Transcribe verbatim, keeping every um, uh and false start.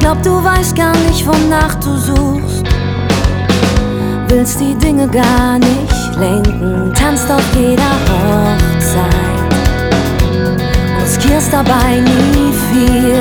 glaub, du weißt gar nicht, wonach du suchst. Willst die Dinge gar nicht lenken, tanzt auf jeder Hochzeit, riskierst dabei nie viel.